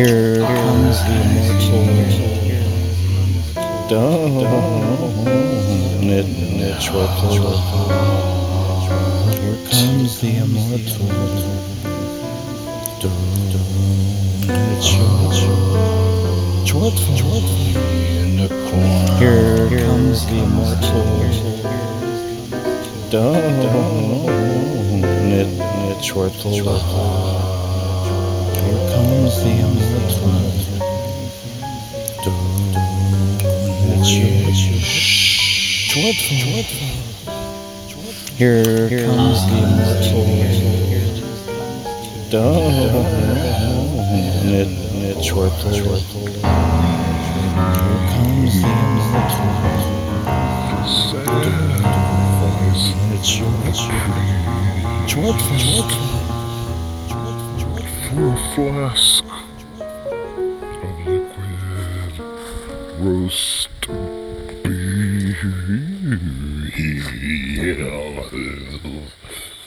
Here comes the immortal Donitchwitl. Here comes the immortal Donitchwitl. Here comes the immortal Donitchwitl. Here comes the immortal Here comes the immortal Donitchwitl. Here comes the immortal Full flask of liquid roast beef.